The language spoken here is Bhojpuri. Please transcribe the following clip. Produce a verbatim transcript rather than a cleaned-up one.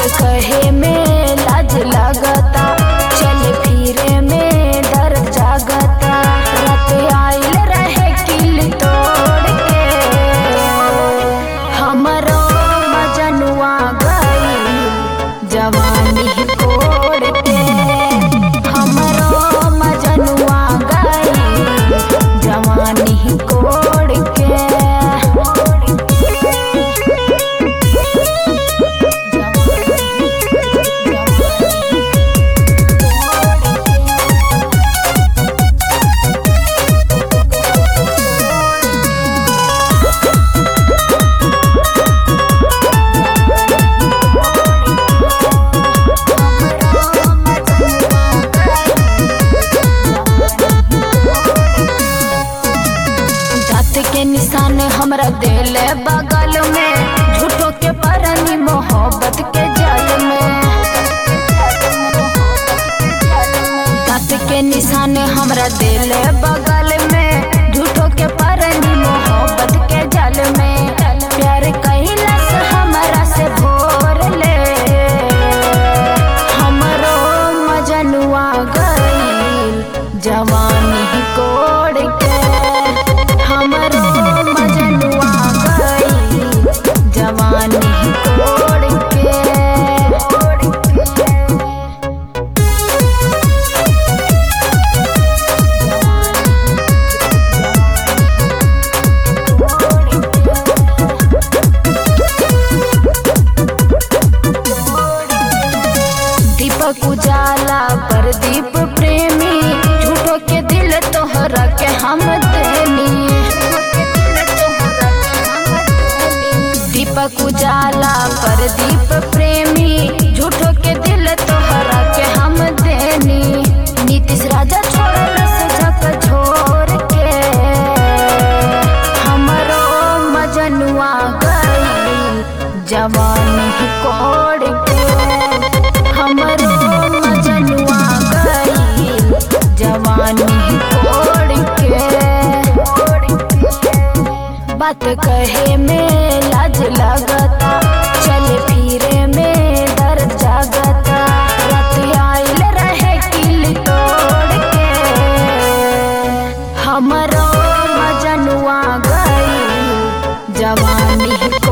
कहे में लाज लगता, चल फिरे में डर जागता। रात आइल रहे किल तोड़ के, हमरो मजनुआ गई जवानी कोड़ के। हमरो मजनुआ गई जवानी कोड़ के। के निशान हमरा दिल बगल में, झूठो के परनी मोहब्बत के जाल में। दांत के निशान हमरा दिल बगल में, झूठो के परनी मोहब्बत के जाल में। प्यार कैलस हमरा से भोर ले, हमरो मजनुआ गई जवानी कोड़ के। हमरो मजनुआ गई जवानी कोड़ के। दीपक उजाला प्रदीप प्रेमी, झूठो के दिल तोहरा के हम देनी। दीपक उजाला प्रदीप प्रेमी, झूठो के दिल तोहरा के हम देनी। नीतीश राजा छोड़लस झक छोड़ के, हमरो मजनुआ गई जवानी कोड़ के। हमरो मजनुआ गई जवानी कोड़ के। बात कहे में लाज लगता, चल फिरे में डर जागता। रात आइल रहे किल तोड़ के, हमरो मजनुआ गई जवानी